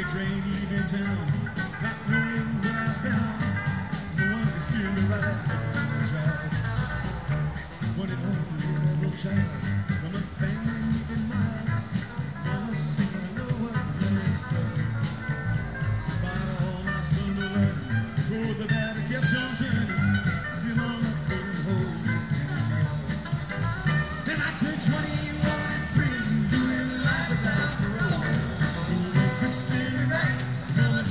train leaving town, not knowing where I was bound. No one can steer me right on the drive. One and only little child from a family meeting mile. Mama said I know what life's like. Despite all my son to learn, oh, the battle kept on turning. Your mama couldn't hold me anymore. Then I turned 21 in prison, doing life without parole. Christian right, gonna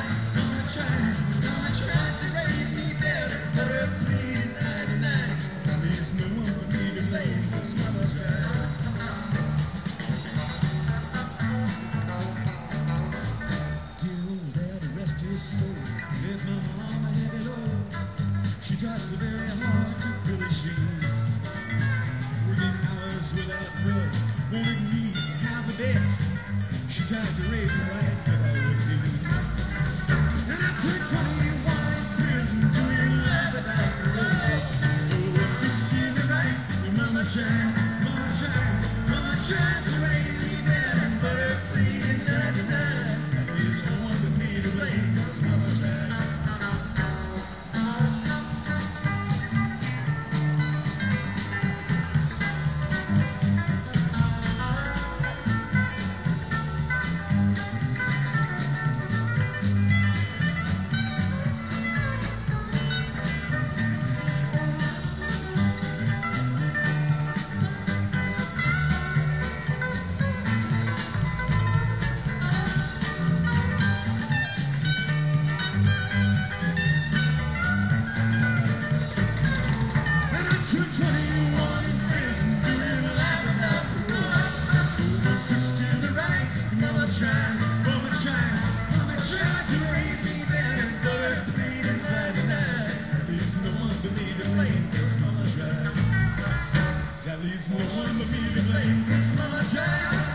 try to raise me better. But her pleading 99, there's no one for me to blame, 'cause mama tried. Dear old daddy, rest his soul, left my mama heavy load. She tried so very hard to fill her shoes, working hours without rest, wanted me to have the best. She tried to raise me right, but I refused. And I turned 21 in prison, doing life without parole. Oh, Christian right, your mama tried to raise me better, but her pleading 99 is no one but me to blame, 'cause mama tried. Mama tried to raise me better, but her pleading 99. There's no one but me to blame, 'cause mama tried. Yeah, there's no one but me to blame, 'cause mama tried.